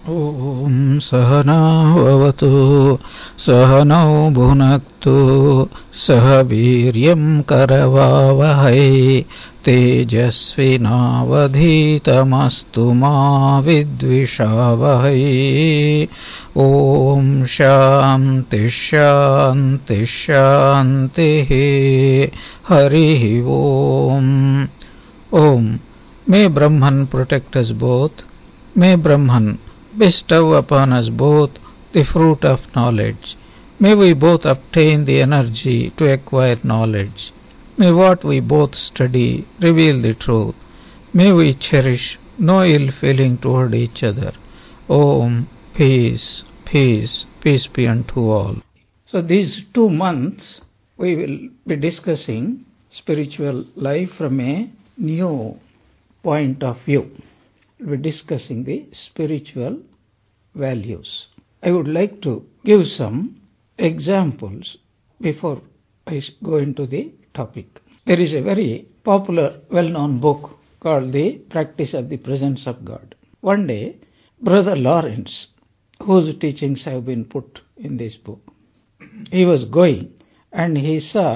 ॐ सहनाववतु सहनौ भुनक्तु सह वीर्यं करवावहै तेजस्विनावधीतमस्तु मा विद्विषावहै। ॐ शान्ति शान्ति शान्तिः। हरिः ॐ। May Brahman protect us both. May Brahman bestow upon us both the fruit of knowledge. May we both obtain the energy to acquire knowledge. May what we both study reveal the truth. May we cherish no ill feeling toward each other. Om, peace, peace, peace be unto all. So these 2 months we will be discussing spiritual life from a new point of view. We'll be discussing the spiritual values. I would like to give some examples before I go into the topic. There is a very popular, well-known book called The Practice of the Presence of God. One day, Brother Lawrence, whose teachings have been put in this book, he was going and he saw,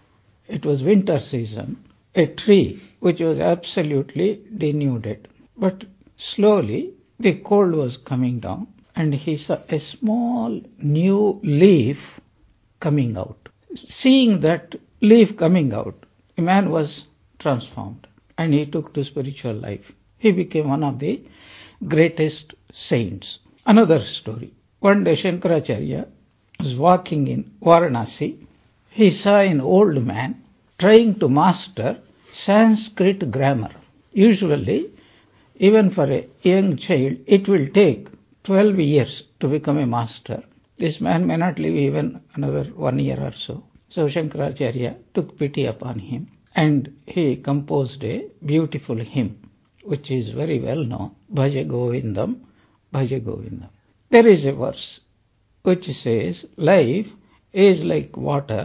it was winter season, a tree which was absolutely denuded. But slowly the cold was coming down and he saw a small new leaf coming out. Seeing that leaf coming out, a man was transformed and he took to spiritual life. He became one of the greatest saints. Another story. One day Shankaracharya was walking in Varanasi. He saw an old man trying to master Sanskrit grammar. Usually, even for a young child, it will take 12 years to become a master. This man may not live even another 1 year or so. So Shankaracharya took pity upon him and he composed a beautiful hymn, which is very well known, Bhaja Govindam, Bhaja Govindam. There is a verse which says, life is like water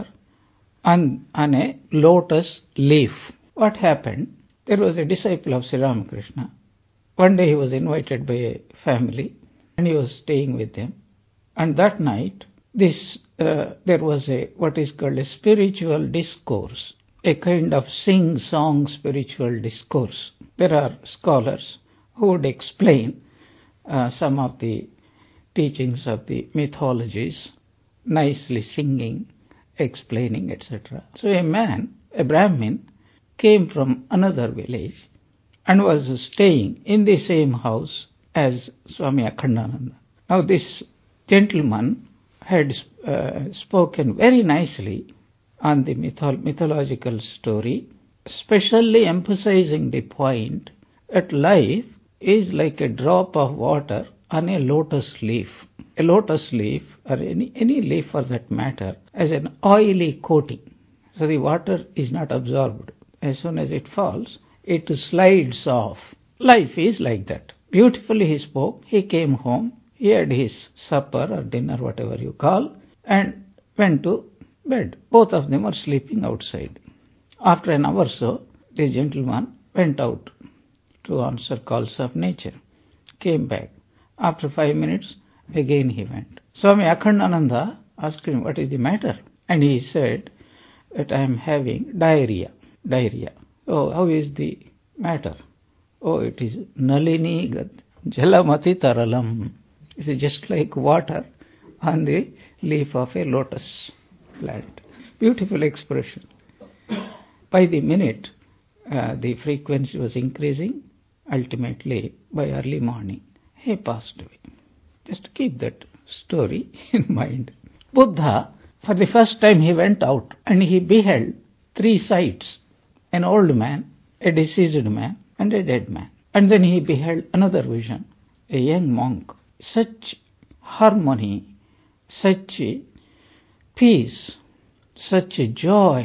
on a lotus leaf. What happened? There was a disciple of Sri Ramakrishna. One day he was invited by a family and he was staying with them. And that night, there was what is called a spiritual discourse, a kind of sing-song spiritual discourse. There are scholars who would explain some of the teachings of the mythologies, nicely singing, explaining, etc. So a man, a Brahmin, came from another village and was staying in the same house as Swami Akhandananda. Now this gentleman had spoken very nicely on the mythological story, especially emphasizing the point that life is like a drop of water on a lotus leaf. A lotus leaf, or any leaf for that matter, has an oily coating. So the water is not absorbed. As soon as it falls, it slides off. Life is like that. Beautifully he spoke. He came home. He had his supper or dinner, whatever you call, and went to bed. Both of them were sleeping outside. After an hour or so, this gentleman went out to answer calls of nature. Came back. After 5 minutes, again he went. Swami Akhandananda asked him, what is the matter? And he said that I am having diarrhea. Oh, how is the matter? Oh, it is Nalini Gat Jalamati Taralam. It is just like water on the leaf of a lotus plant. Beautiful expression. By the minute, the frequency was increasing. Ultimately, by early morning, he passed away. Just keep that story in mind. Buddha, for the first time, he went out and he beheld 3 sights. An old man, a deceased man, and a dead man. And then he beheld another vision, a young monk. Such harmony, such peace, such joy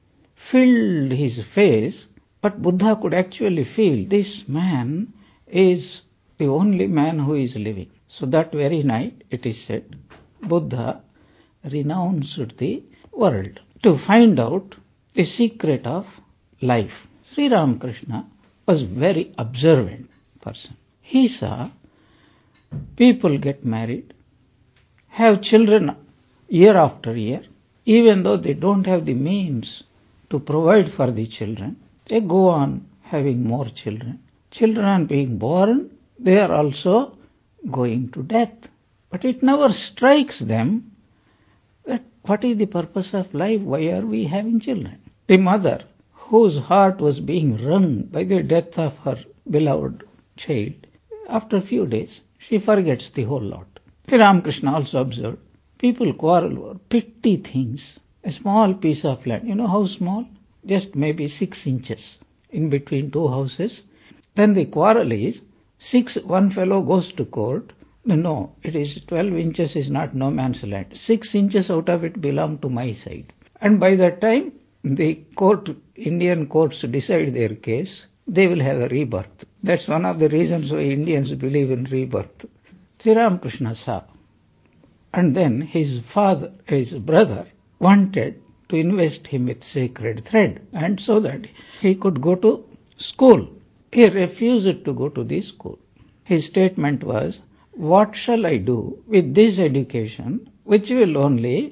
filled his face, but Buddha could actually feel this man is the only man who is living. So that very night, it is said, Buddha renounced the world to find out the secret of life. Sri Ramakrishna was very observant person. He saw People get married, have children year after year, even though they don't have the means to provide for the children. They go on having more children. Children are being born, they are also going to death. But it never strikes them that what is the purpose of life? Why are we having children? The mother, whose heart was being wrung by the death of her beloved child, after a few days, she forgets the whole lot. Sri Ramakrishna also observed, people quarrel over petty things. A small piece of land, you know how small? Just maybe 6 inches in between two houses. Then the quarrel is, one fellow goes to court. No, it is 12 inches is not no man's land. 6 inches out of it belong to my side. And by that time, the Indian courts decide their case, they will have a rebirth. That's one of the reasons why Indians believe in rebirth. Sri Ramakrishna saw. And then his brother, wanted to invest him with sacred thread, and so that he could go to school. He refused to go to the school. His statement was, what shall I do with this education, which will only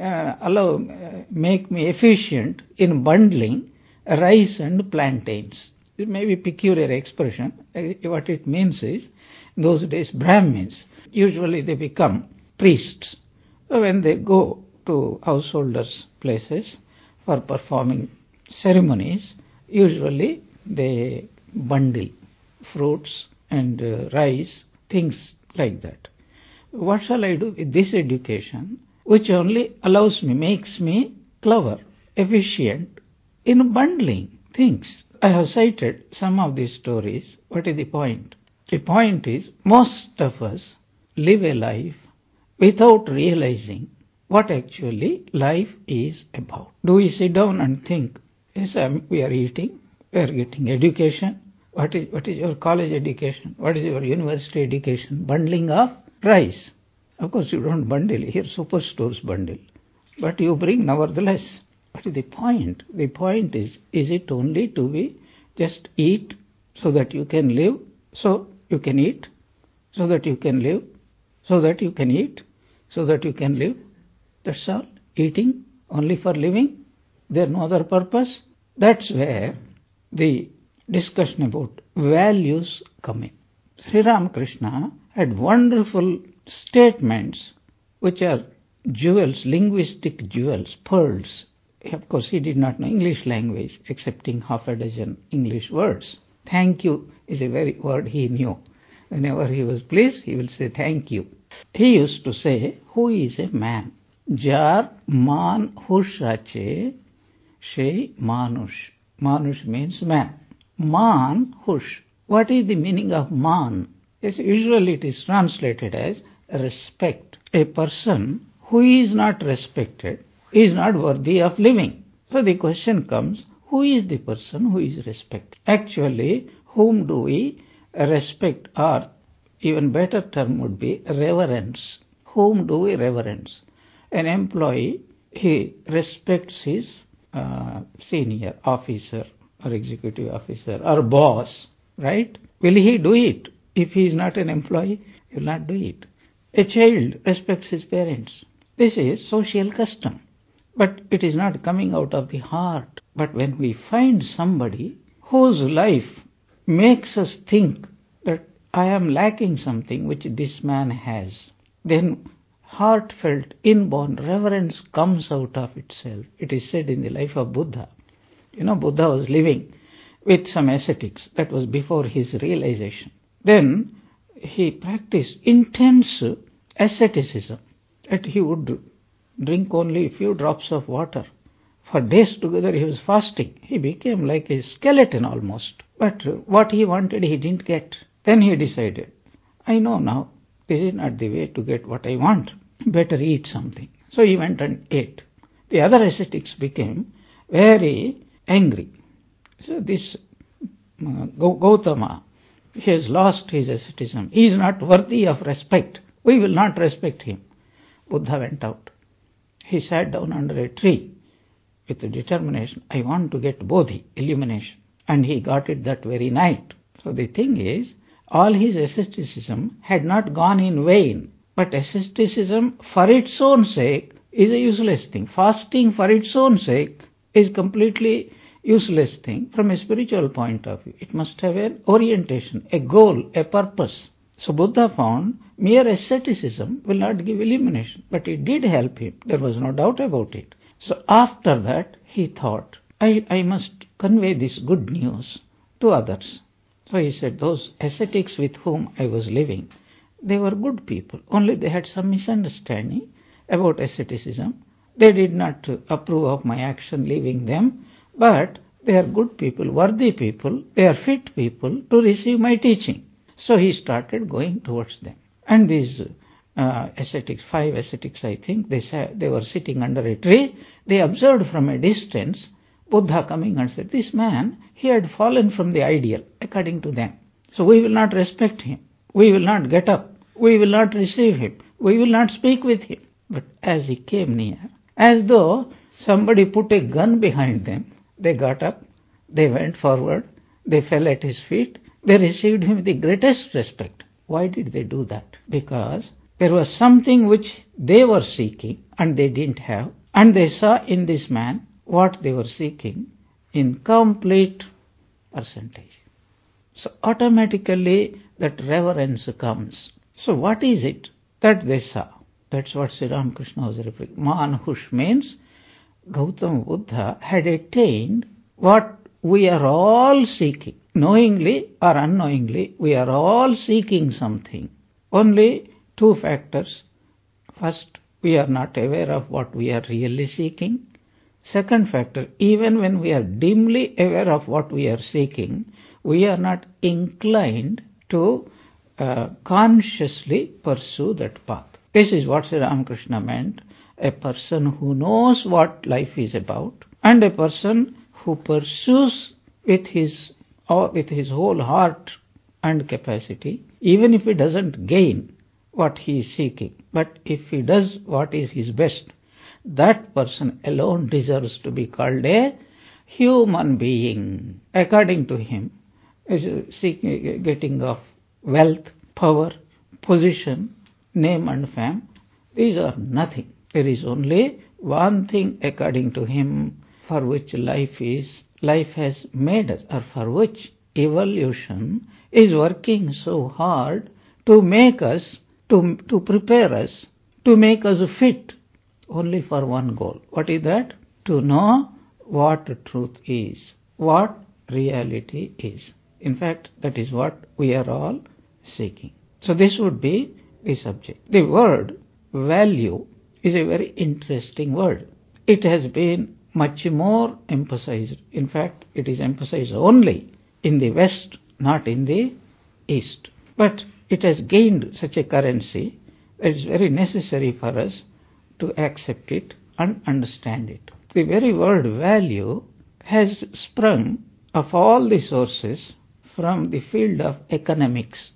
make me efficient in bundling rice and plantains? It may be a peculiar expression. What it means is, in those days, Brahmins, usually they become priests. So when they go to householders' places for performing ceremonies, usually they bundle fruits and rice, things like that. What shall I do with this education, which only makes me clever, efficient in bundling things? I have cited some of these stories. What is the point? The point is, most of us live a life without realizing what actually life is about. Do we sit down and think, yes, we are eating, we are getting education. What is your college education? What is your university education? Bundling of rice. Of course, you don't bundle. Here, superstores bundle. But you bring nevertheless. What is the point? The point is it only to be just eat so that you can live, so you can eat, so that you can live, so that you can eat, so that you can live? That's all. Eating only for living. There's no other purpose. That's where the discussion about values come in. Sri Ramakrishna had wonderful statements which are jewels, linguistic jewels, pearls. Of course, he did not know English language excepting half a dozen English words. Thank you is a very word he knew. Whenever he was pleased, he will say thank you. He used to say, who is a man? Jar man hush ache, she manush. Manush means man. Man hush. What is the meaning of man? Yes, usually it is translated as respect. A person who is not respected is not worthy of living. So the question comes, who is the person who is respected? Actually, whom do we respect, or even better term would be reverence. Whom do we reverence? An employee, he respects his senior officer or executive officer or boss, right? Will he do it? If he is not an employee, he will not do it. A child respects his parents. This is social custom. But it is not coming out of the heart. But when we find somebody whose life makes us think that I am lacking something which this man has, then heartfelt, inborn reverence comes out of itself. It is said in the life of Buddha. Buddha was living with some ascetics. That was before his realization. Then he practiced intense asceticism. That he would drink only a few drops of water. For days together he was fasting. He became like a skeleton almost. But what he wanted he didn't get. Then he decided, I know now, this is not the way to get what I want. Better eat something. So he went and ate. The other ascetics became very angry. So this Gautama, he has lost his asceticism. He is not worthy of respect. We will not respect him. Buddha went out. He sat down under a tree with the determination, I want to get Bodhi, illumination. And he got it that very night. So the thing is, all his asceticism had not gone in vain. But asceticism for its own sake is a useless thing. Fasting for its own sake is completely useless thing from a spiritual point of view. It must have an orientation, a goal, a purpose. So Buddha found mere asceticism will not give illumination, but it did help him. There was no doubt about it. So after that, he thought, I must convey this good news to others. So he said, those ascetics with whom I was living, they were good people. Only they had some misunderstanding about asceticism. They did not approve of my action leaving them, but they are good people, worthy people, they are fit people to receive my teaching. So he started going towards them. And these ascetics, 5 ascetics I think, they were sitting under a tree. They observed from a distance Buddha coming and said, this man, he had fallen from the ideal according to them. So we will not respect him. We will not get up. We will not receive him. We will not speak with him. But as he came near, as though somebody put a gun behind them, they got up, they went forward, they fell at his feet, they received him with the greatest respect. Why did they do that? Because there was something which they were seeking and they didn't have, and they saw in this man what they were seeking in complete percentage. So automatically that reverence comes. So what is it that they saw? That's what Sri Ramakrishna was referring. Manhush means Gautama Buddha had attained what we are all seeking. Knowingly or unknowingly, we are all seeking something. Only 2 factors. First, we are not aware of what we are really seeking. Second factor, even when we are dimly aware of what we are seeking, we are not inclined to consciously pursue that path. This is what Sri Ramakrishna meant, a person who knows what life is about and a person who pursues with his whole heart and capacity, even if he doesn't gain what he is seeking, but if he does what is his best, that person alone deserves to be called a human being. According to him, seeking, getting of wealth, power, position, name and fame, these are nothing. There is only one thing according to him for which life has made us, or for which evolution is working so hard to make us, to prepare us, to make us fit, only for one goal. What is that? To know what truth is, what reality is. In fact, that is what we are all seeking. So this would be the subject. The word value is a very interesting word. It has been much more emphasized. In fact, it is emphasized only in the West, not in the East. But it has gained such a currency that it is very necessary for us to accept it and understand it. The very word value has sprung of all the sources from the field of economics.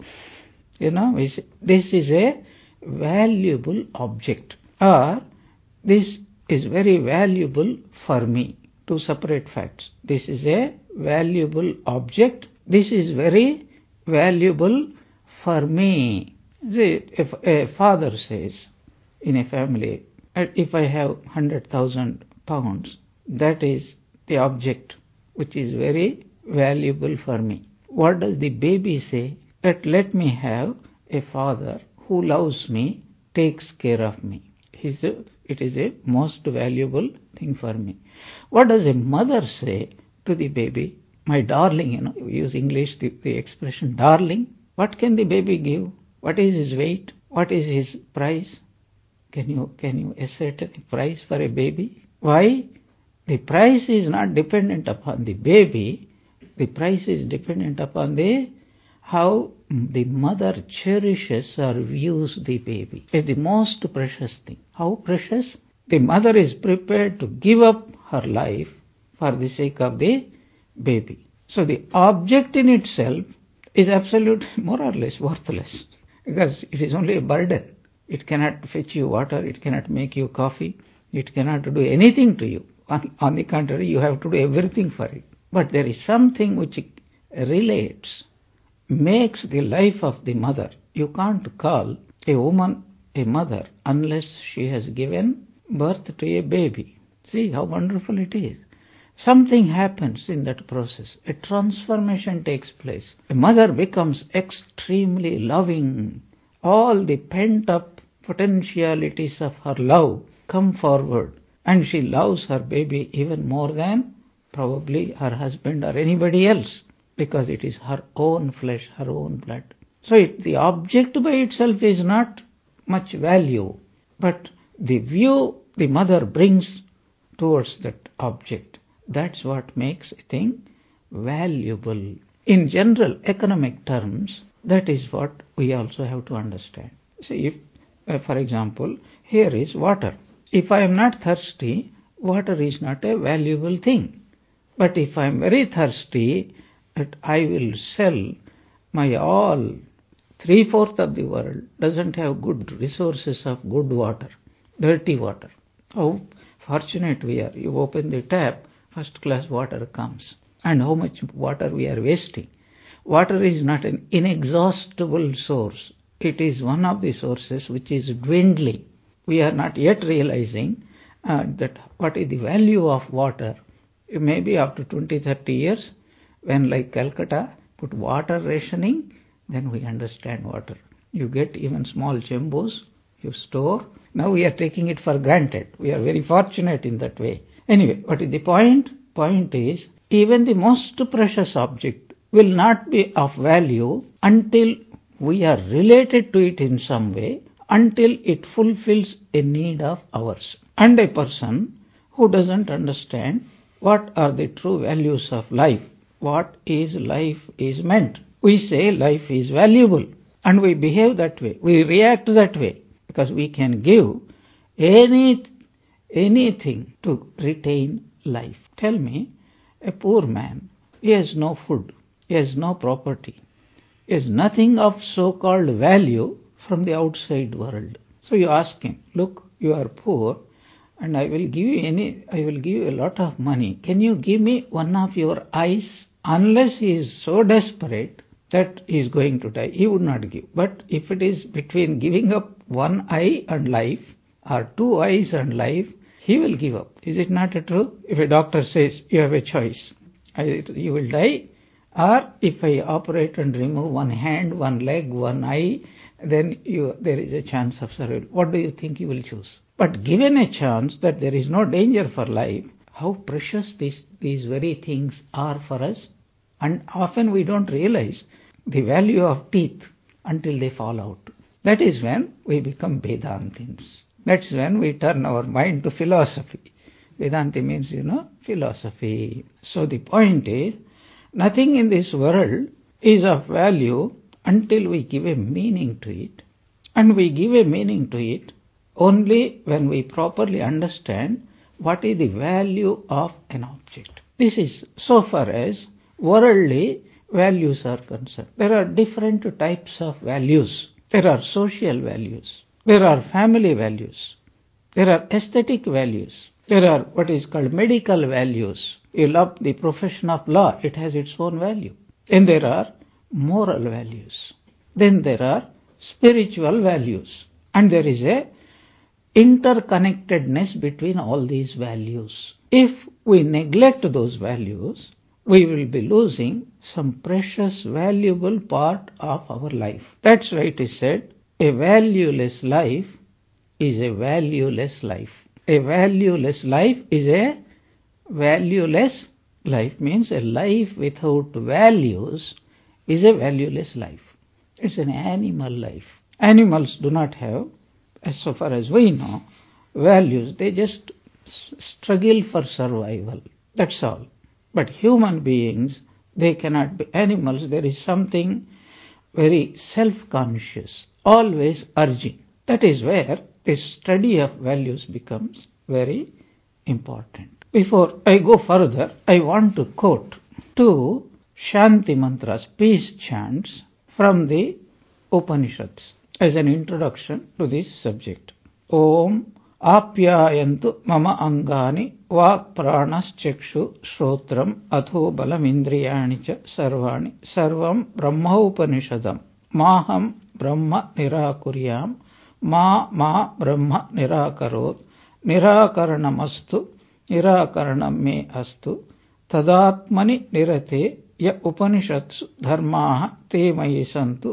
This is a valuable object, or this is very valuable for me. 2 separate facts. This is a valuable object. This is very valuable for me. If a father says in a family, if I have 100,000 pounds, that is the object which is very valuable for me. What does the baby say? That let me have a father who loves me, takes care of me. It is a most valuable thing for me. What does a mother say to the baby? My darling, we use English, the expression darling. What can the baby give? What is his weight? What is his price? Can you assert a price for a baby? Why? The price is not dependent upon the baby. The price is dependent upon how the mother cherishes or views the baby. It's the most precious thing. How precious? The mother is prepared to give up her life for the sake of the baby. So the object in itself is absolutely more or less worthless, because it is only a burden. It cannot fetch you water, it cannot make you coffee, it cannot do anything to you. On the contrary, you have to do everything for it. But there is something which relates makes the life of the mother. You can't call a woman a mother unless she has given birth to a baby. See how wonderful it is. Something happens in that process. A transformation takes place. A mother becomes extremely loving. All the pent-up potentialities of her love come forward, and she loves her baby even more than probably her husband or anybody else, because it is her own flesh, her own blood. So the object by itself is not much value, but the view the mother brings towards that object, that's what makes a thing valuable. In general economic terms, that is what we also have to understand. See, if, for example, here is water. If I am not thirsty, water is not a valuable thing. But if I am very thirsty, I will sell my all. 3/4 of the world doesn't have good resources of good water, dirty water. How fortunate we are. You open the tap, first class water comes. And how much water we are wasting. Water is not an inexhaustible source. It is one of the sources which is dwindling. We are not yet realizing that what is the value of water. Maybe after 20-30 years, when like Calcutta put water rationing, then we understand water. You get even small chembos, you store. Now we are taking it for granted. We are very fortunate in that way. Anyway, what is the point? Point is, even the most precious object will not be of value until we are related to it in some way, until it fulfills a need of ours. And a person who doesn't understand what are the true values of life, what is life is meant. We say life is valuable, and we behave that way. We react that way because we can give anything to retain life. Tell me, a poor man, he has no food, he has no property, he has nothing of so-called value from the outside world. So you ask him, look, you are poor, and I will give you a lot of money. Can you give me one of your eyes? Unless he is so desperate that he is going to die, he would not give. But if it is between giving up one eye and life, or two eyes and life, he will give up. Is it not true? If a doctor says, you have a choice, either you will die, or if I operate and remove one hand, one leg, one eye, then there is a chance of survival. What do you think you will choose? But given a chance that there is no danger for life, how precious these very things are for us. And often we don't realize the value of teeth until they fall out. That is when we become Vedantins. That's when we turn our mind to philosophy. Vedanti means, philosophy. So the point is, nothing in this world is of value until we give a meaning to it. And we give a meaning to it only when we properly understand what is the value of an object. This is so far as worldly values are concerned. There are different types of values. There are social values. There are family values. There are aesthetic values. There are what is called medical values. You love the profession of law, it has its own value. And there are moral values. Then there are spiritual values. And there is a interconnectedness between all these values. If we neglect those values, we will be losing some precious, valuable part of our life. That's why it is said, a valueless life is a valueless life. A valueless life is a valueless life, means a life without values is a valueless life. It's an animal life. Animals do not have, as so far as we know, values. They just struggle for survival. That's all. But human beings, they cannot be animals. There is something very self-conscious, always urging. That is where this study of values becomes very important. Before I go further, I want to quote two Shanti mantras, peace chants from the Upanishads as an introduction to this subject. Om Apyayantu Mama Angani वाक् प्राणश्चक्षु श्रोत्रम् अथो बलमिन्द्रियाणि च सर्वाणि सर्वं ब्रह्मोपनिषदम् माहं ब्रह्म निराकुर्याम् मा ब्रह्म निराकरोत् निराकरणमस्तु निराकरणं मे अस्तु तदात्मनि निरते य उपनिषत्सु धर्माः ते मयि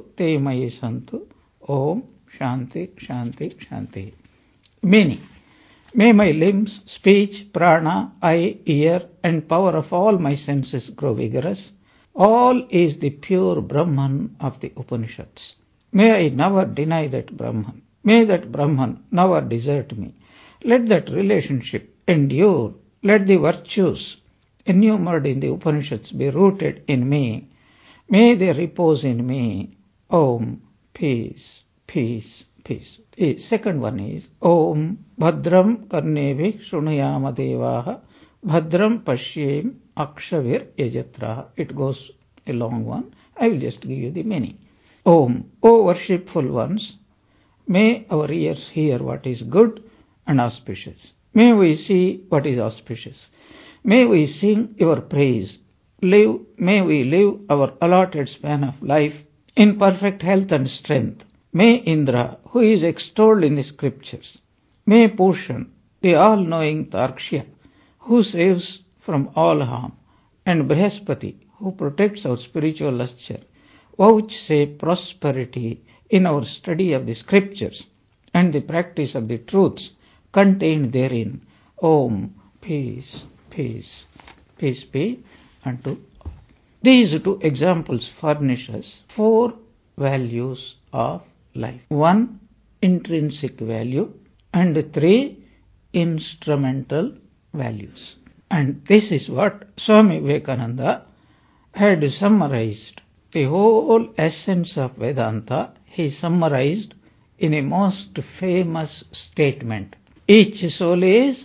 सन्तु ओम शांति शांति शांति. Meaning, may my limbs, speech, prana, eye, ear and power of all my senses grow vigorous. All is the pure Brahman of the Upanishads. May I never deny that Brahman. May that Brahman never desert me. Let that relationship endure. Let the virtues enumbered in the Upanishads be rooted in me. May they repose in me. Om. Peace, peace, peace. The second one is Om Bhadram Karnevi Shrunuyama Devaha Bhadram Pashyem Akshavir Yajatraha. It goes a long one. I will just give you the meaning. Om, O worshipful ones, may our ears hear what is good and auspicious. May we see what is auspicious. May we sing your praise. May we live our allotted span of life in perfect health and strength. May Indra, who is extolled in the scriptures, may Pushan, the all-knowing Tarkshya, who saves from all harm, and Brihaspati, who protects our spiritual lustre, vouchsafe prosperity in our study of the scriptures and the practice of the truths contained therein. Om, peace, peace, peace be unto all. These two examples furnish us four values of life. 1, intrinsic value, and 3, instrumental values. And this is what Swami Vivekananda had summarized. The whole essence of Vedanta he summarized in a most famous statement. Each soul is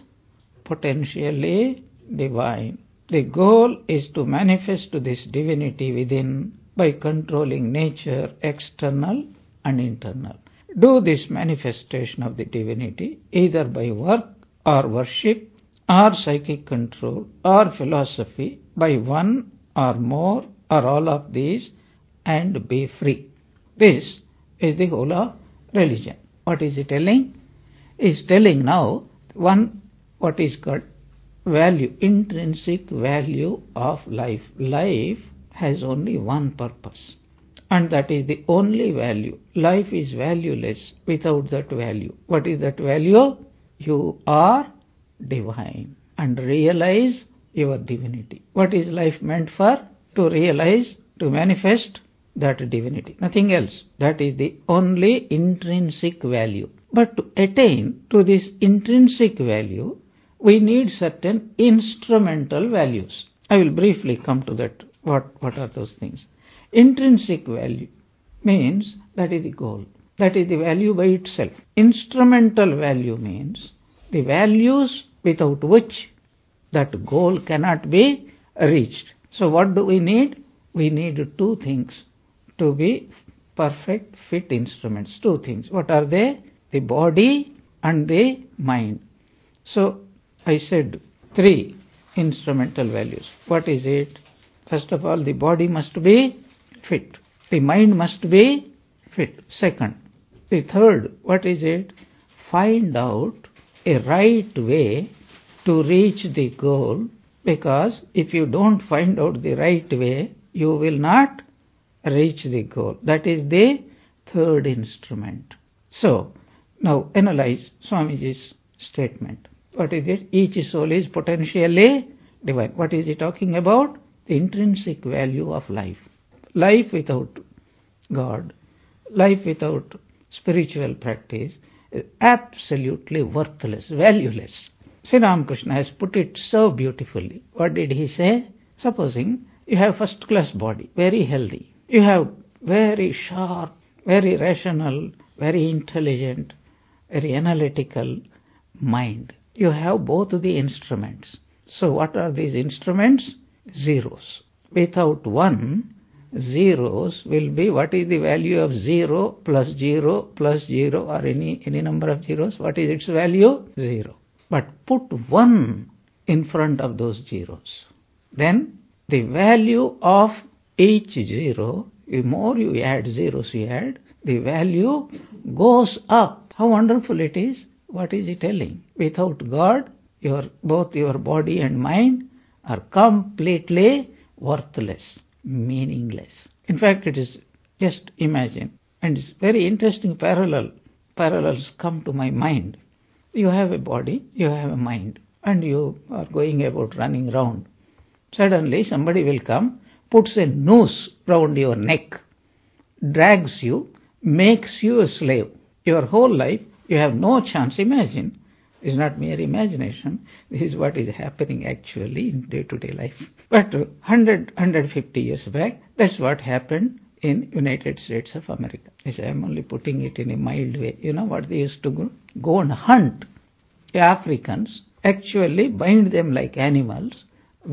potentially divine. The goal is to manifest this divinity within by controlling nature, external and internal. Do this manifestation of the divinity either by work or worship or psychic control or philosophy, by one or more or all of these, and be free. This is the whole of religion. What is it telling? It is telling now one what is called value, intrinsic value of life. Life has only one purpose, and that is the only value. Life is valueless without that value. What is that value? You are divine and realize your divinity. What is life meant for? To realize, to manifest that divinity, nothing else. That is the only intrinsic value. But to attain to this intrinsic value, we need certain instrumental values. I will briefly come to that. What are those things? Intrinsic value means that is the goal. That is the value by itself. Instrumental value means the values without which that goal cannot be reached. So what do we need? We need two things to be perfect fit instruments. Two things. What are they? The body and the mind. So I said 3 instrumental values. What is it? First of all, the body must be fit. The mind must be fit. Second. The third, what is it? Find out a right way to reach the goal, because if you don't find out the right way, you will not reach the goal. That is the third instrument. So, now analyze Swamiji's statement. What is it? Each soul is potentially divine. What is he talking about? The intrinsic value of life. Life without God, life without spiritual practice is absolutely worthless, valueless. Sri Ramakrishna has put it so beautifully. What did he say? Supposing you have first class body, very healthy. You have very sharp, very rational, very intelligent, very analytical mind. You have both the instruments. So what are these instruments? Zeros. Without one, zeros will be, what is the value of 0 plus 0 plus 0 or any number of zeros? What is its value? 0. But put 1 in front of those zeros. Then the value of each zero, the more you add zeros the value goes up. How wonderful it is. What is it telling? Without God, both your body and mind are completely worthless, meaningless. In fact, it is just imagine, and it's very interesting parallels come to my mind. You have a body, you have a mind, and you are going about running round. Suddenly somebody will come, puts a noose round your neck, drags you, makes you a slave. Your whole life, you have no chance. Imagine, it's not mere imagination. This is what is happening actually in day-to-day life. But 150 years back, that's what happened in United States of America. I am only putting it in a mild way. You know what they used to go and hunt Africans, actually bind them like animals,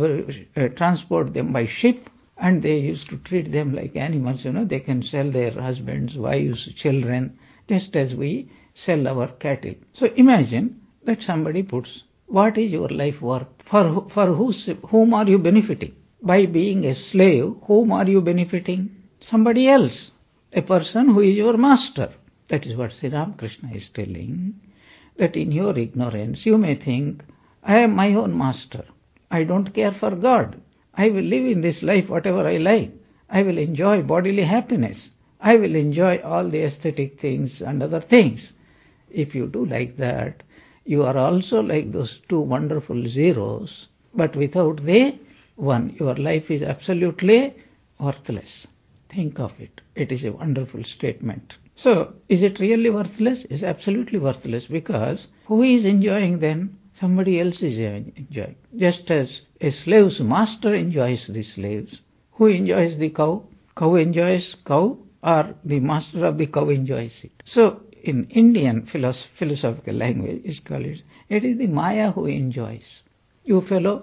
transport them by ship, and they used to treat them like animals. They can sell their husbands, wives, children, just as we sell our cattle. So imagine that somebody puts, what is your life worth? For whom are you benefiting? By being a slave, whom are you benefiting? Somebody else, a person who is your master. That is what Sri Ramakrishna is telling, that in your ignorance you may think, I am my own master. I don't care for God. I will live in this life whatever I like. I will enjoy bodily happiness. I will enjoy all the aesthetic things and other things. If you do like that, you are also like those two wonderful zeros, but without the one, your life is absolutely worthless. Think of it. It is a wonderful statement. So, is it really worthless? It's absolutely worthless, because who is enjoying then? Somebody else is enjoying. Just as a slave's master enjoys the slaves. Who enjoys the cow? Cow enjoys cow, or the master of the cow enjoys it. So, in Indian philosophical language, it is the Maya who enjoys. You fellow,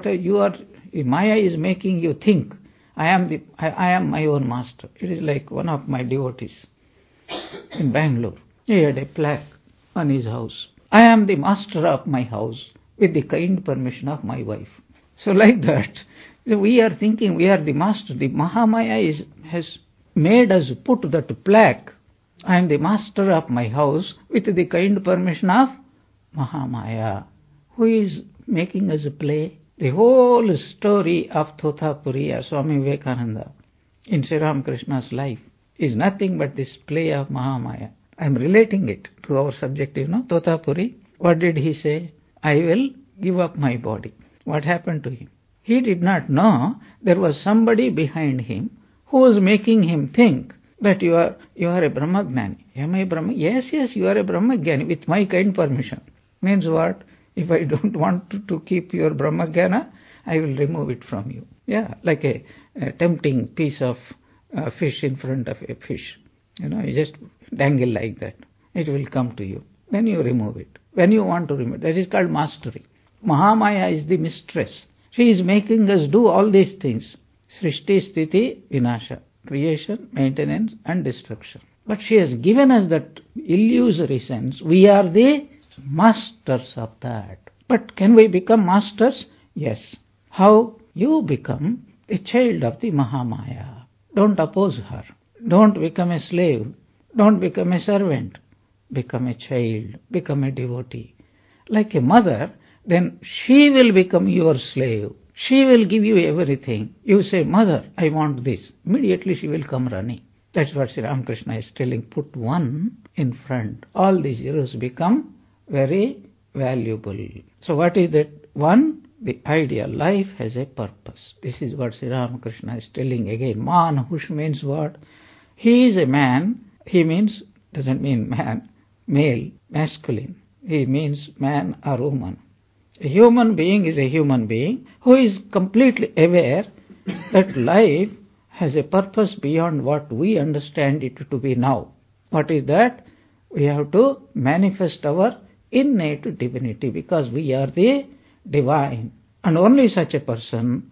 Maya is making you think, I am my own master. It is like one of my devotees in Bangalore. He had a plaque on his house. I am the master of my house with the kind permission of my wife. So like that, we are thinking we are the master. The Mahamaya has made us put that plaque, I am the master of my house with the kind permission of Mahamaya, who is making us play. The whole story of Thotapuri or Swami Vivekananda in Sri Ramakrishna's life is nothing but this play of Mahamaya. I am relating it to our subject, Thotapuri. What did he say? I will give up my body. What happened to him? He did not know there was somebody behind him who was making him think that you are a Brahmagnani. Am I Brahma? Yes, you are a Brahmagnani with my kind permission. Means what? If I don't want to keep your Brahmagana, I will remove it from you. Yeah, like a tempting piece of fish in front of a fish. You just dangle like that. It will come to you. Then you remove it. When you want to remove it, that is called mastery. Mahamaya is the mistress. She is making us do all these things. Srishti, Sthiti, Vinasha. Creation, maintenance and destruction. But she has given us that illusory sense. We are the masters of that. But can we become masters? Yes. How? You become a child of the Mahamaya. Don't oppose her. Don't become a slave. Don't become a servant. Become a child. Become a devotee. Like a mother, then she will become your slave. She will give you everything. You say, Mother, I want this. Immediately she will come running. That's what Sri Ramakrishna is telling. Put one in front. All these zeros become very valuable. So what is that one? The ideal life has a purpose. This is what Sri Ramakrishna is telling again. Manhush means what? He is a man. He doesn't mean man, male, masculine. He means man or woman. A human being is a human being who is completely aware that life has a purpose beyond what we understand it to be now. What is that? We have to manifest our innate divinity, because we are the divine. And only such a person,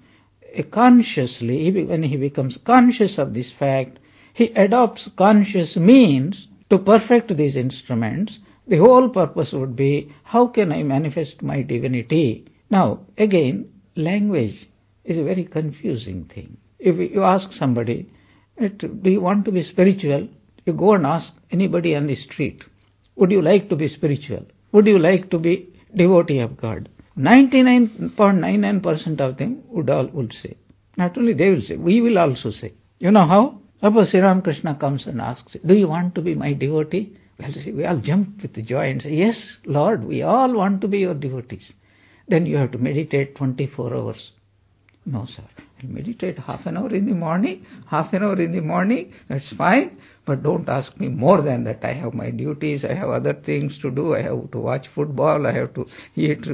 consciously, when he becomes conscious of this fact, he adopts conscious means to perfect these instruments. The whole purpose would be, how can I manifest my divinity? Now, again, language is a very confusing thing. If you ask somebody, do you want to be spiritual? You go and ask anybody on the street, would you like to be spiritual? Would you like to be devotee of God? 99.99% of them would say. Not only they will say, we will also say. You know how? Suppose Sri Ramakrishna comes and asks, do you want to be my devotee? We all jump with joy and say, yes, Lord, we all want to be your devotees. Then you have to meditate 24 hours. No, sir. I'll meditate half an hour in the morning, that's fine. But don't ask me more than that. I have my duties, I have other things to do, I have to watch football, I have to eat.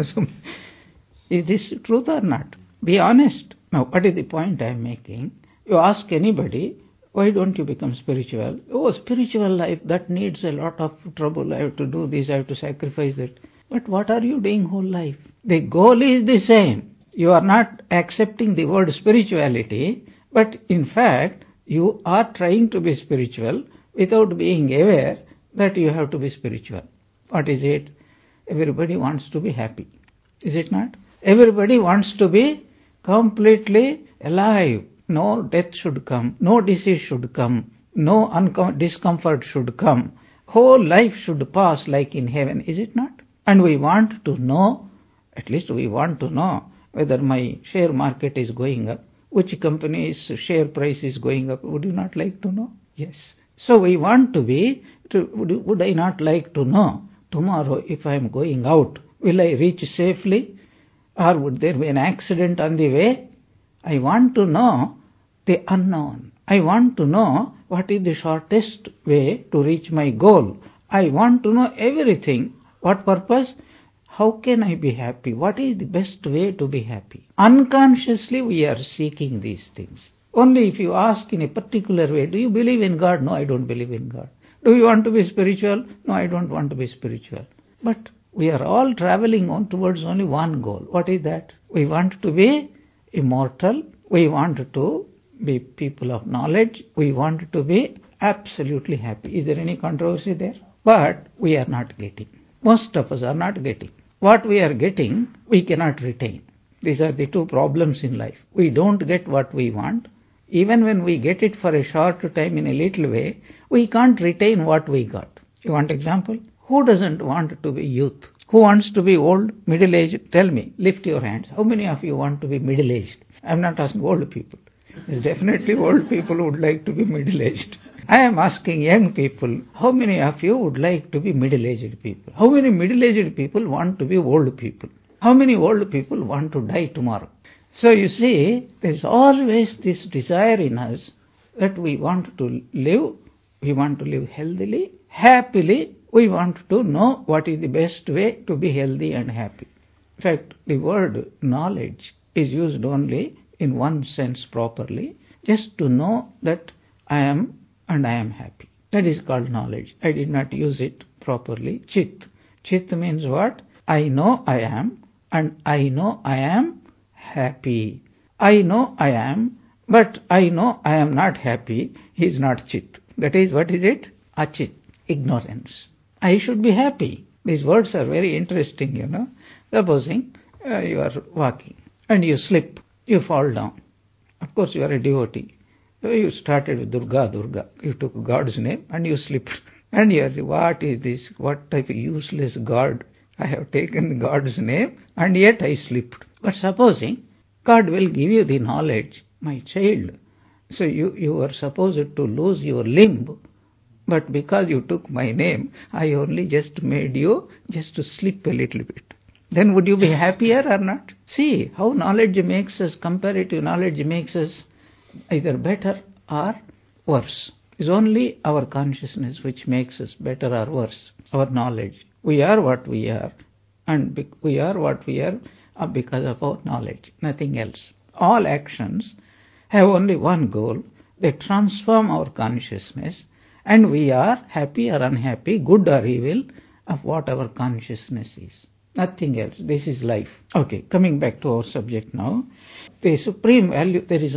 Is this truth or not? Be honest. Now, what is the point I am making? You ask anybody, why don't you become spiritual? Oh, spiritual life, that needs a lot of trouble. I have to do this, I have to sacrifice that. But what are you doing whole life? The goal is the same. You are not accepting the word spirituality, but in fact, you are trying to be spiritual without being aware that you have to be spiritual. What is it? Everybody wants to be happy. Is it not? Everybody wants to be completely alive. No death should come, no disease should come, no discomfort should come. Whole life should pass like in heaven, is it not? And we want to know, at least we want to know, whether my share market is going up, which company's share price is going up. Would you not like to know? Yes. So we want to be, would I not like to know, tomorrow if I am going out, will I reach safely? Or would there be an accident on the way? I want to know the unknown. I want to know what is the shortest way to reach my goal. I want to know everything. What purpose? How can I be happy? What is the best way to be happy? Unconsciously we are seeking these things. Only if you ask in a particular way, do you believe in God? No, I don't believe in God. Do you want to be spiritual? No, I don't want to be spiritual. But we are all traveling on towards only one goal. What is that? We want to be immortal. We want to be people of knowledge. We want to be absolutely happy. Is there any controversy there? But we are not getting. Most of us are not getting. What we are getting, we cannot retain. These are the two problems in life. We don't get what we want. Even when we get it for a short time in a little way, we can't retain what we got. You want example? Who doesn't want to be youth? Who wants to be old, middle-aged? Tell me, lift your hands. How many of you want to be middle-aged? I'm not asking old people. There's definitely old people who would like to be middle-aged. I am asking young people, how many of you would like to be middle-aged people? How many middle-aged people want to be old people? How many old people want to die tomorrow? So you see, there's always this desire in us that we want to live healthily, happily. We want to know what is the best way to be healthy and happy. In fact, the word knowledge is used only in one sense properly, just to know that I am and I am happy. That is called knowledge. I did not use it properly. Chit. Chit means what? I know I am and I know I am happy. I know I am, but I know I am not happy is not chit. That is, what is it? Achit, ignorance. I should be happy. These words are very interesting, you know. Supposing you are walking and you slip, you fall down. Of course, you are a devotee. You started with Durga, Durga. You took God's name and you slipped. And you are, what is this? What type of useless God? I have taken God's name and yet I slipped. But supposing God will give you the knowledge, my child. So you are supposed to lose your limb. But because you took my name, I only just made you just to slip a little bit. Then would you be happier or not? See how knowledge makes us, comparative knowledge makes us either better or worse. It's only our consciousness which makes us better or worse. Our knowledge. We are what we are. And we are what we are because of our knowledge. Nothing else. All actions have only one goal. They transform our consciousness. And we are happy or unhappy, good or evil, of what our consciousness is. Nothing else. This is life. Okay, coming back to our subject now. The supreme value, there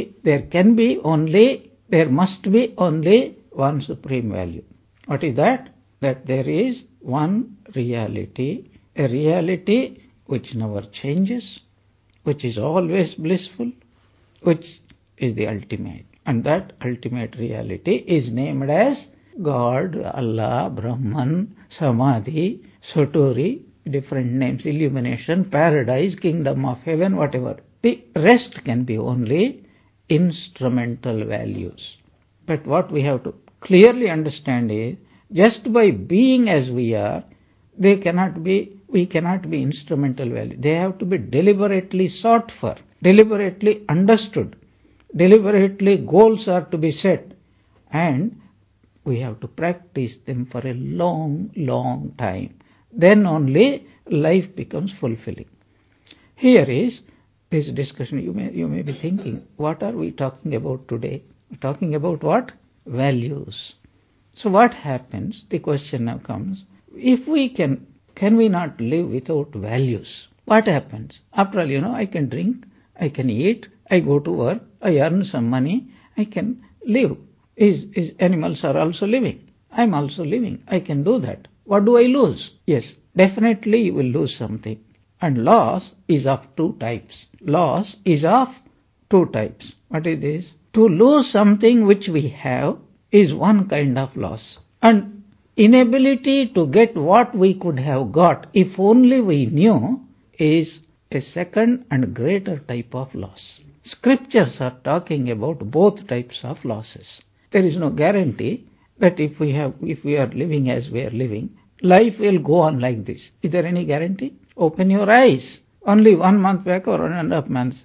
must be only one supreme value. What is that? That there is one reality, a reality which never changes, which is always blissful, which is the ultimate. And that ultimate reality is named as God, Allah, Brahman, Samadhi, Satori, different names, illumination, paradise, kingdom of heaven, whatever. The rest can be only instrumental values. But what we have to clearly understand is, just by being as we are, we cannot be instrumental value. They have to be deliberately sought for, deliberately understood, deliberately goals are to be set, and we have to practice them for a long, long time. Then only life becomes fulfilling. Here is this discussion. You may be thinking, what are we talking about today? We're talking about what? Values. So what happens? The question now comes, if we can we not live without values? What happens? After all, I can drink, I can eat, I go to work, I earn some money, I can live. Animals are also living. I'm also living. I can do that. What do I lose? Yes, definitely you will lose something. And loss is of two types. Loss is of two types. What it is? To lose something which we have is one kind of loss. And inability to get what we could have got if only we knew is a second and greater type of loss. Scriptures are talking about both types of losses. There is no guarantee that if we are living as we are living, life will go on like this. Is there any guarantee? Open your eyes. Only 1 month back or 1.5 months,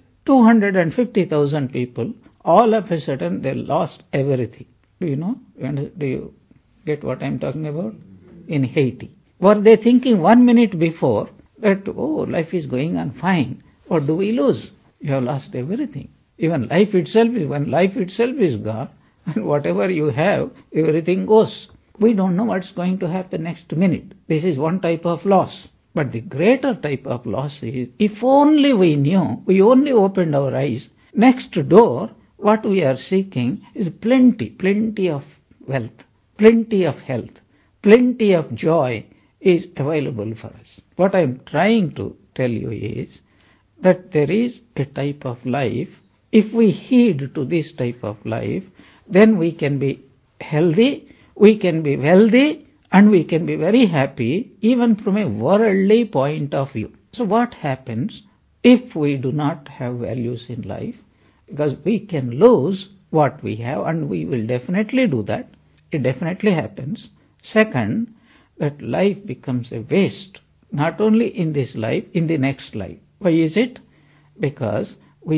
250,000 people, all of a sudden they lost everything. Do you know? Do you get what I'm talking about? In Haiti. Were they thinking 1 minute before that, life is going on fine? What do we lose? You have lost everything. Even when life itself is gone, and whatever you have, everything goes. We don't know what's going to happen next minute. This is one type of loss. But the greater type of loss is, if only we knew, we only opened our eyes, next door, what we are seeking is plenty of wealth, plenty of health, plenty of joy is available for us. What I am trying to tell you is that there is a type of life, if we heed to this type of life, then we can be healthy, we can be wealthy, and we can be very happy even from a worldly point of view. So what happens if we do not have values in life? Because we can lose what we have, and we will definitely do that. It definitely happens. Second, that life becomes a waste, not only in this life, in the next life. Why is it? Because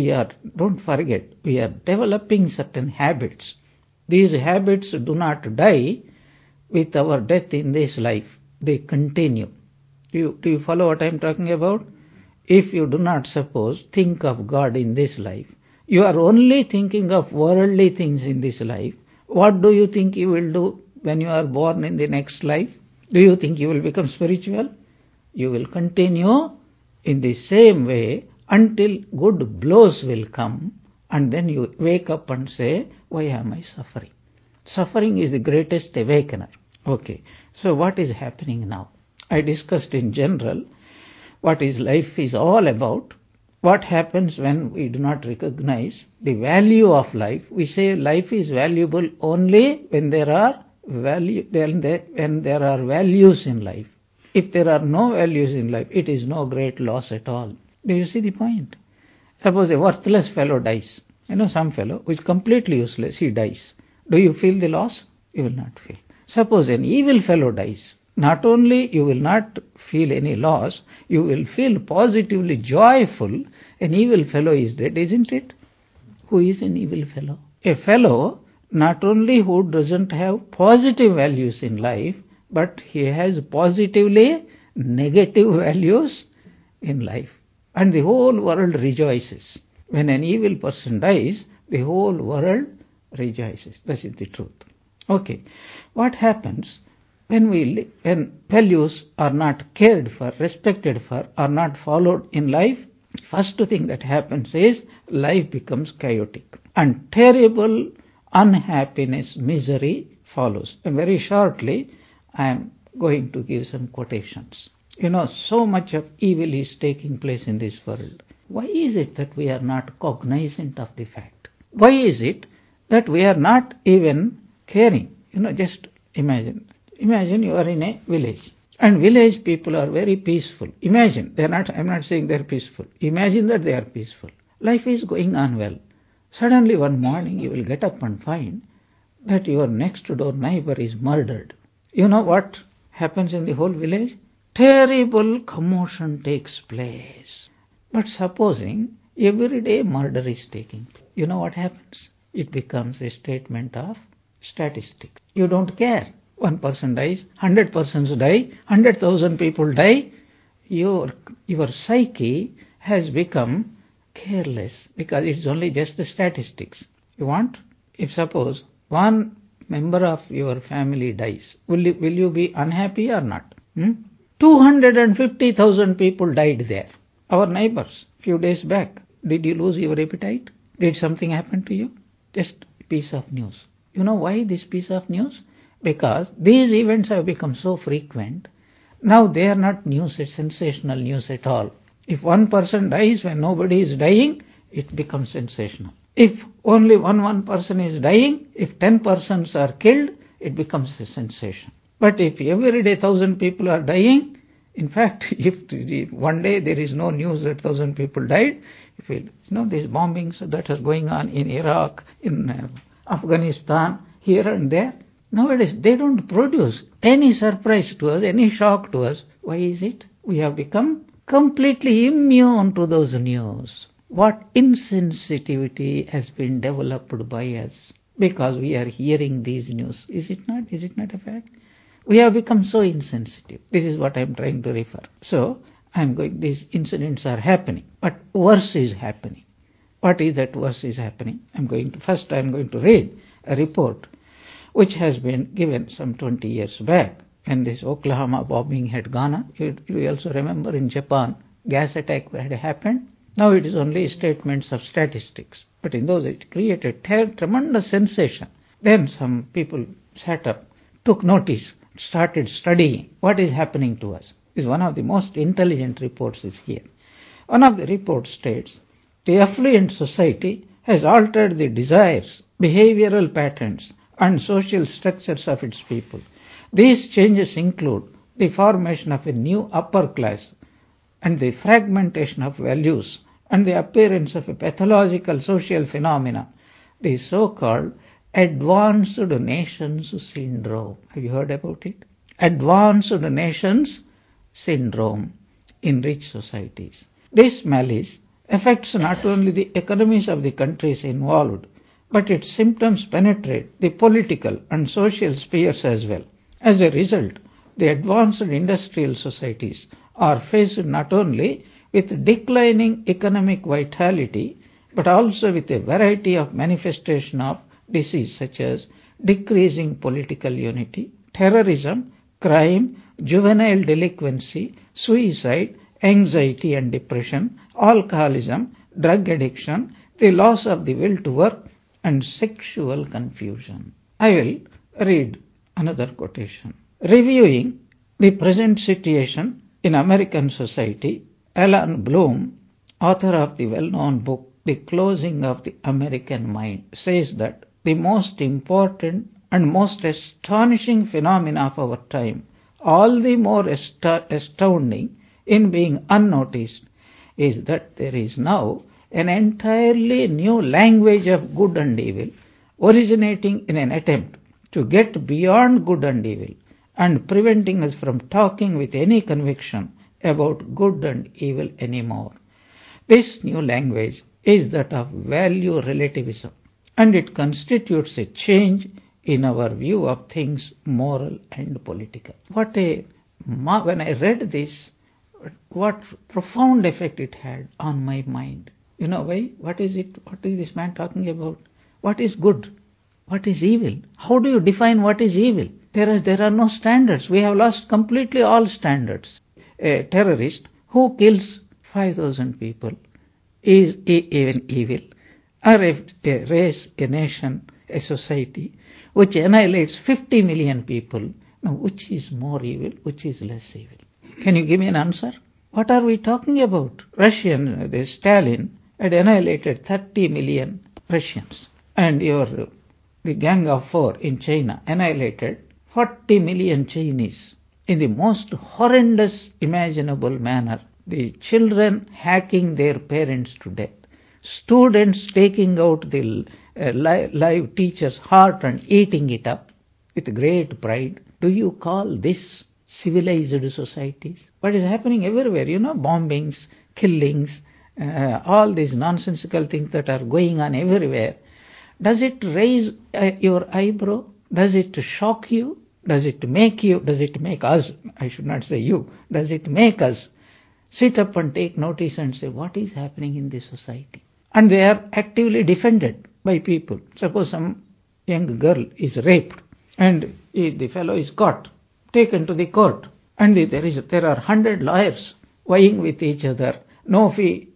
don't forget, we are developing certain habits. These habits do not die with our death in this life. They continue. Do you follow what I am talking about? If you do not think of God in this life, you are only thinking of worldly things in this life, what do you think you will do when you are born in the next life? Do you think you will become spiritual? You will continue in the same way until good blows will come, and then you wake up and say, why am I suffering? Suffering is the greatest awakener. Okay, so what is happening now? I discussed in general what is life is all about. What happens when we do not recognize the value of life? We say life is valuable only when there are values in life. If there are no values in life, it is no great loss at all. Do you see the point? Suppose a worthless fellow dies. Some fellow who is completely useless, he dies. Do you feel the loss? You will not feel. Suppose an evil fellow dies. Not only you will not feel any loss, you will feel positively joyful. An evil fellow is dead, isn't it? Who is an evil fellow? A fellow not only who doesn't have positive values in life, but he has positively negative values in life. And the whole world rejoices. When an evil person dies, the whole world rejoices. That is the truth. Okay, what happens when values are not cared for, respected for, are not followed in life? First thing that happens is life becomes chaotic, and terrible unhappiness, misery follows. And very shortly, I am going to give some quotations. So much of evil is taking place in this world. Why is it that we are not cognizant of the fact? Why is it that we are not even caring? Just imagine. Imagine you are in a village. And village people are very peaceful. Imagine, I'm not saying they're peaceful. Imagine that they are peaceful. Life is going on well. Suddenly one morning you will get up and find that your next door neighbor is murdered. You know what happens in the whole village? Terrible commotion takes place. But supposing every day murder is taking place, you know what happens? It becomes a statement of statistics. You don't care. One person dies, 100 persons die, 100,000 people die. Your psyche has become careless because it's only just the statistics. If suppose one member of your family dies, will you be unhappy or not? 250,000 people died there. Our neighbors, few days back. Did you lose your appetite? Did something happen to you? Just a piece of news. You know why this piece of news? Because these events have become so frequent. Now they are not news, it's sensational news at all. If one person dies when nobody is dying, it becomes sensational. If only one person is dying, if 10 persons are killed, it becomes a sensation. But if every day 1,000 people are dying, in fact, if one day there is no news that 1,000 people died, these bombings that are going on in Iraq, in Afghanistan, here and there, nowadays they don't produce any surprise to us, any shock to us. Why is it? We have become completely immune to those news. What insensitivity has been developed by us because we are hearing these news. Is it not? Is it not a fact? We have become so insensitive. This is what I am trying to refer. So, these incidents are happening, but worse is happening. What is that worse is happening? I am going to read a report which has been given some 20 years back when this Oklahoma bombing had gone on. You also remember in Japan, gas attack had happened. Now it is only statements of statistics. But in those it created tremendous sensation. Then some people sat up, took notice, started studying what is happening to us. This is one of the most intelligent reports is here. One of the reports states, the affluent society has altered the desires, behavioral patterns, and social structures of its people. These changes include the formation of a new upper class and the fragmentation of values and the appearance of a pathological social phenomenon, the so-called advanced nations syndrome. Have you heard about it? Advanced nations syndrome in rich societies. This malaise affects not only the economies of the countries involved, but its symptoms penetrate the political and social spheres as well. As a result, the advanced industrial societies are faced not only with declining economic vitality, but also with a variety of manifestations of disease such as decreasing political unity, terrorism, crime, juvenile delinquency, suicide, anxiety and depression, alcoholism, drug addiction, the loss of the will to work, and sexual confusion. I will read another quotation. Reviewing the present situation in American society, Alan Bloom, author of the well-known book The Closing of the American Mind, says that the most important and most astonishing phenomena of our time, all the more astounding in being unnoticed, is that there is now an entirely new language of good and evil, originating in an attempt to get beyond good and evil and preventing us from talking with any conviction about good and evil anymore. This new language is that of value relativism, and it constitutes a change in our view of things moral and political. When I read this, what profound effect it had on my mind. You know why? What is it? What is this man talking about? What is good? What is evil? How do you define what is evil? There are no standards. We have lost completely all standards. A terrorist who kills 5,000 people is even evil. Or a race, a nation, a society which annihilates 50 million people, now which is more evil, which is less evil? Can you give me an answer? What are we talking about? The Stalin had annihilated 30 million Russians. And the Gang of Four in China annihilated 40 million Chinese in the most horrendous imaginable manner. The children hacking their parents to death. Students taking out the live teacher's heart and eating it up with great pride. Do you call this civilized societies? What is happening everywhere, bombings, killings, all these nonsensical things that are going on everywhere. Does it raise your eyebrow? Does it shock you? Does it make us, I should not say you, does it make us sit up and take notice and say, what is happening in this society? And they are actively defended by people. Suppose some young girl is raped and the fellow is caught, taken to the court, and there are 100 lawyers vying with each other. No fee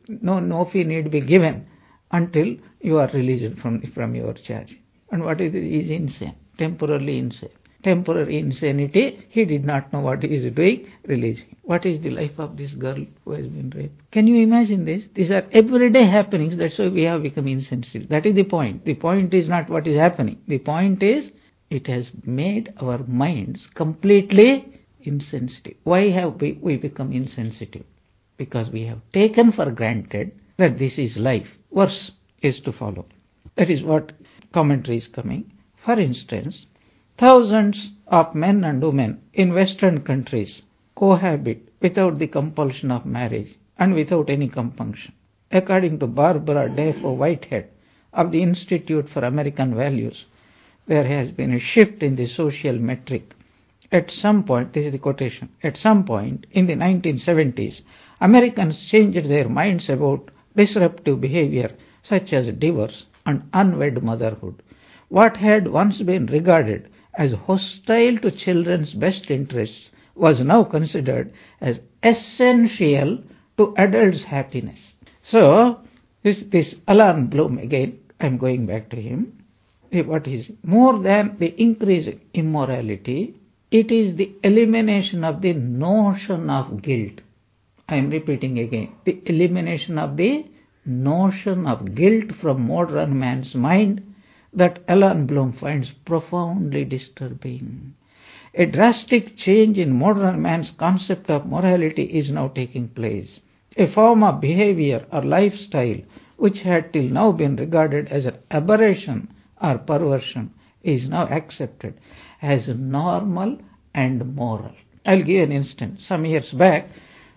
need be given until you are released from your charge. And what is it? He is insane, temporarily insane. Temporary insanity, he did not know what he is doing, releasing. What is the life of this girl who has been raped? Can you imagine this? These are everyday happenings, that's why we have become insensitive. That is the point. The point is not what is happening. The point is, it has made our minds completely insensitive. Why have we become insensitive? Because we have taken for granted that this is life. Worse is to follow. That is what commentary is coming. For instance, thousands of men and women in Western countries cohabit without the compulsion of marriage and without any compunction. According to Barbara Defo Whitehead of the Institute for American Values, there has been a shift in the social metric. At some point, this is the quotation, at some point in the 1970s, Americans changed their minds about disruptive behavior such as divorce and unwed motherhood. What had once been regarded as hostile to children's best interests was now considered as essential to adults' happiness. So, this Alan Bloom, again, I'm going back to him. What is more than the increase in immorality, it is the elimination of the notion of guilt. I am repeating again, the elimination of the notion of guilt from modern man's mind that Alan Bloom finds profoundly disturbing. A drastic change in modern man's concept of morality is now taking place. A form of behavior or lifestyle which had till now been regarded as an aberration or perversion is now accepted as normal and moral. I'll give an instance. Some years back,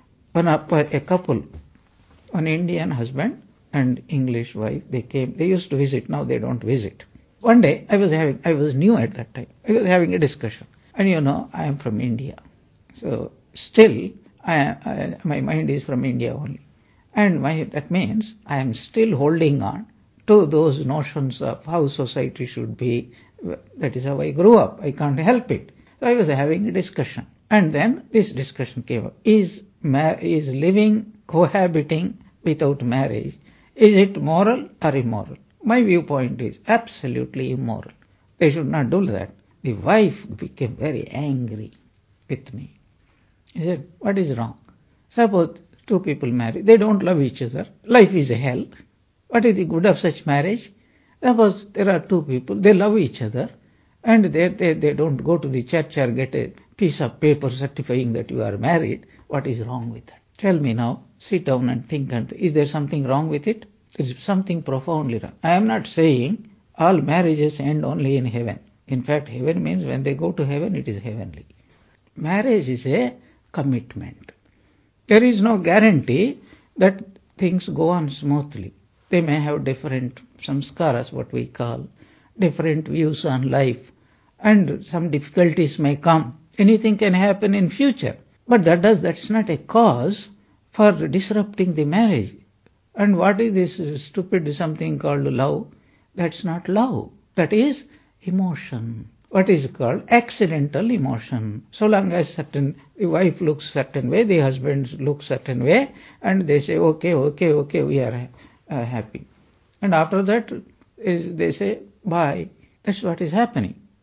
a couple, an Indian husband and English wife, they used to visit, now they don't visit. One day, I was new at that time, I was having a discussion. And I am from India. So, still, my mind is from India only. And that means I am still holding on to those notions of how society should be. That is how I grew up. I can't help it. So I was having a discussion. And then this discussion came up. Is living, cohabiting without marriage, is it moral or immoral? My viewpoint is absolutely immoral. They should not do that. The wife became very angry with me. He said, what is wrong? Suppose two people marry, they don't love each other. Life is a hell. What is the good of such marriage? Suppose there are two people, they love each other, and they don't go to the church or get a piece of paper certifying that you are married. What is wrong with that? Tell me now, sit down and think, is there something wrong with it? There is something profoundly wrong. I am not saying all marriages end only in heaven. In fact, heaven means when they go to heaven, it is heavenly. Marriage is a commitment. There is no guarantee that things go on smoothly. They may have different samskaras, what we call, different views on life, and some difficulties may come. Anything can happen in future. But that's not a cause for disrupting the marriage. And what is this stupid something called love? That's not love. That is emotion. What is called accidental emotion. So long as the wife looks certain way, the husband looks certain way, and they say, okay, we are happy. And after that, they say, bye. That's what is happening.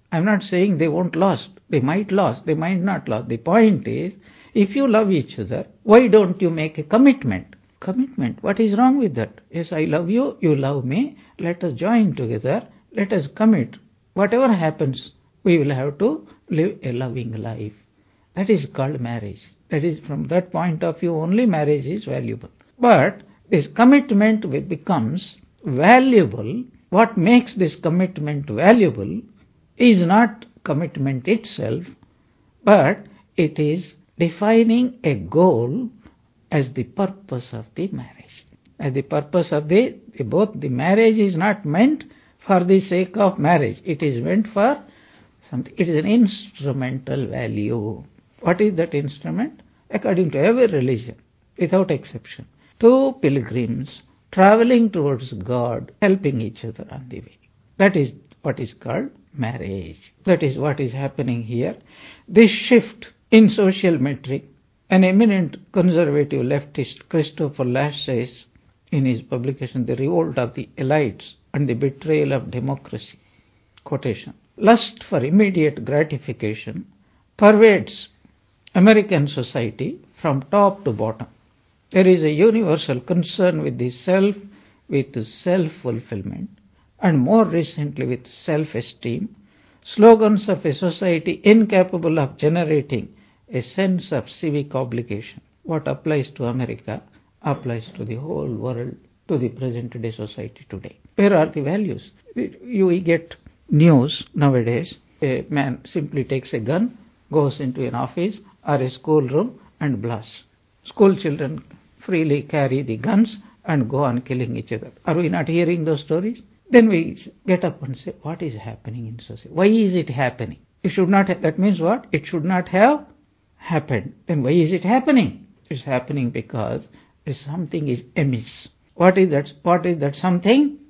I'm not saying they won't lose. They might lose. They might not lose. The point is, if you love each other, why don't you make a commitment? Commitment. What is wrong with that? Yes, I love you. You love me. Let us join together. Let us commit. Whatever happens, we will have to live a loving life. That is called marriage. That is, from that point of view only, marriage is valuable. But this commitment becomes valuable. What makes this commitment valuable is not commitment itself, but it is defining a goal as the purpose of the marriage. As the purpose of both the marriage is not meant for the sake of marriage. It is meant for something. It is an instrumental value. What is that instrument? According to every religion, without exception, two pilgrims traveling towards God, helping each other on the way. That is what is called marriage. That is what is happening here. This shift in social metric, an eminent conservative leftist, Christopher Lasch, says in his publication, The Revolt of the Elites and the Betrayal of Democracy, quotation, lust for immediate gratification pervades American society from top to bottom. There is a universal concern with the self, with self-fulfillment, and more recently with self-esteem. Slogans of a society incapable of generating a sense of civic obligation. What applies to America applies to the whole world, to the present day society today. Where are the values? You get news nowadays. A man simply takes a gun, goes into an office or a schoolroom and blasts. School children freely carry the guns and go on killing each other. Are we not hearing those stories? Then we get up and say, what is happening in society? Why is it happening? It should not. That means what? It should not have happened. Then why is it happening? It's happening because something is amiss. What is that? What is that something?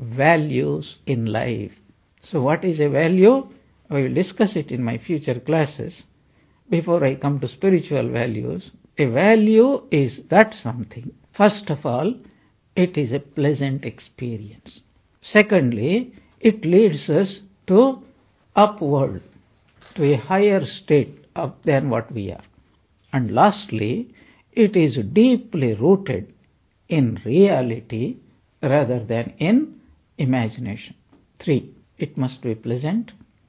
Values in life. So what is a value? I will discuss it in my future classes. Before I come to spiritual values, a value is that something. First of all, it is a pleasant experience. Secondly, it leads us to upward, to a higher state than what we are. And lastly, it is deeply rooted in reality rather than in imagination. 3. It must be pleasant.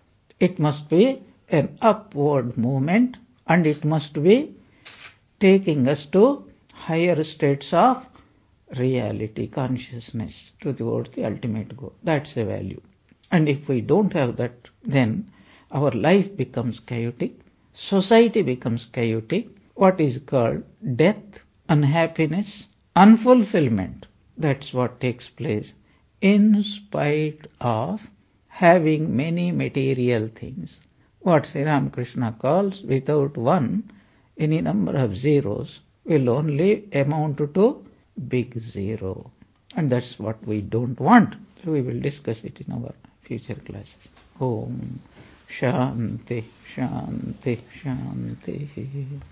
It must be an upward movement, and it must be taking us to higher states of reality, consciousness, towards the ultimate goal. That's a value. And if we don't have that, then our life becomes chaotic, society becomes chaotic, what is called death, unhappiness, unfulfillment. That's what takes place in spite of having many material things. What Sri Ramakrishna calls, without one, any number of zeros will only amount to big zero. And that's what we don't want. So we will discuss it in our future classes. Om Shanti, Shanti, Shanti.